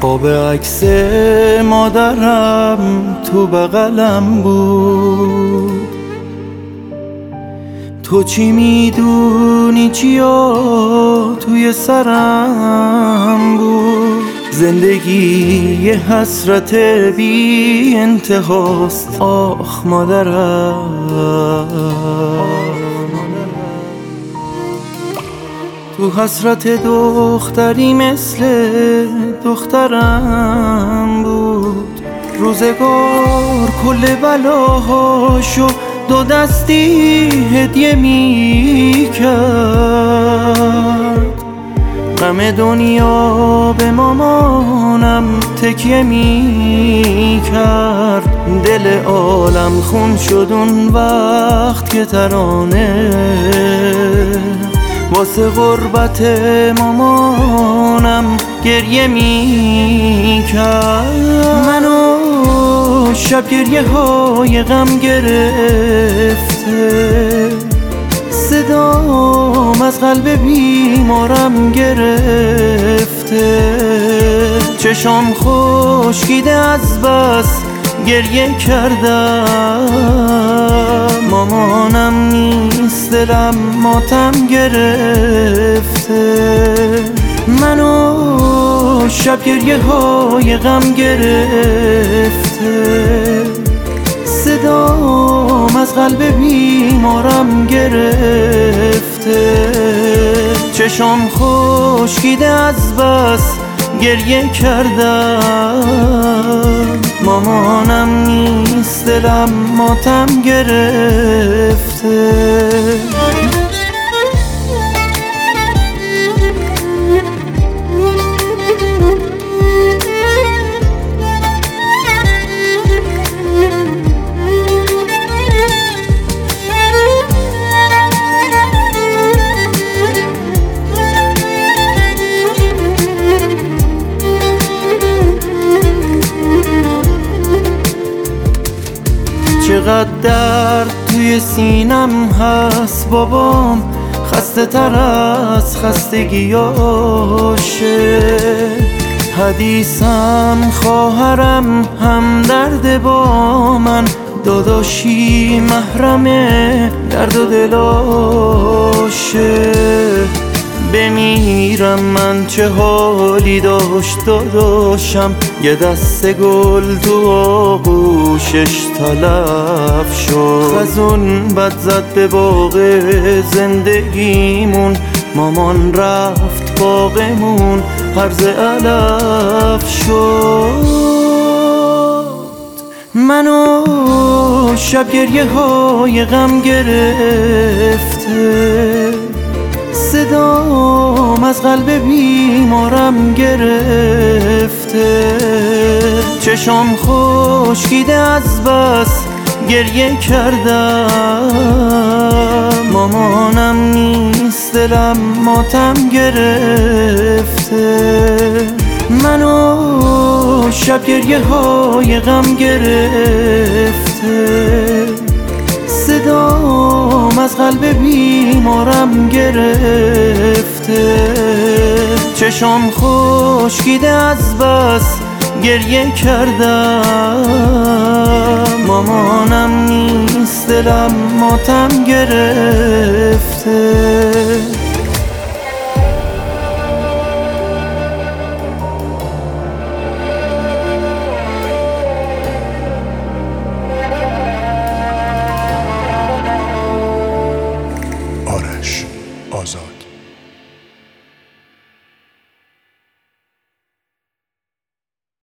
قاب عکس مادرم تو بغلم بود. تو چی میدونی چیا توی سرم بود. زندگی یه حسرت بی انتهاست آخ مادرم. تو حسرت دختری مثل دخترم بود. روزگار کل بلاهاشو دو دستی هدیه می کرد. غم دنیا به مامانم تکیه می کرد. دل عالم خون شد اون وقت که ترانه واسه غربت مامانم گریه می کرد. منو شب گریه های غم گرفته، صدام از قلب بیمارم گرفته. چشام خشکیده از بس گریه کردم. مامانم نیست دلم ماتم گرفته. منو شب گریه های غم گرفته، صدام از قلب بیمارم گرفته. چشام خشکیده از بس گریه کردم. مامانم نیست دلم ماتم گرفته. چقدر درد توی سینم هست بابام، خسته تر از خستگیاشه. حدیثم خواهرم هم درد با من، داداشی محرم درد و دلاشه. بمیرم من چه حالی داشت داداشم، یه دسته گل تو آغوشش تلف شد. خزون بد زد به باغ زندگیمون، مامان رفت باغمون هرز علف شد. منو شب گریه های غم گرفته، صدام از قلب بیمارم گرفته. چشام خشکیده از بس گریه کردم. مامانم نیست دلم ماتم گرفته. منو شب گریه های غم گرفته، صدام از قلب بیمارم گرفته. چشام خشکیده از بس گریه کردم. مامانم نیست دلم ماتم گرفته.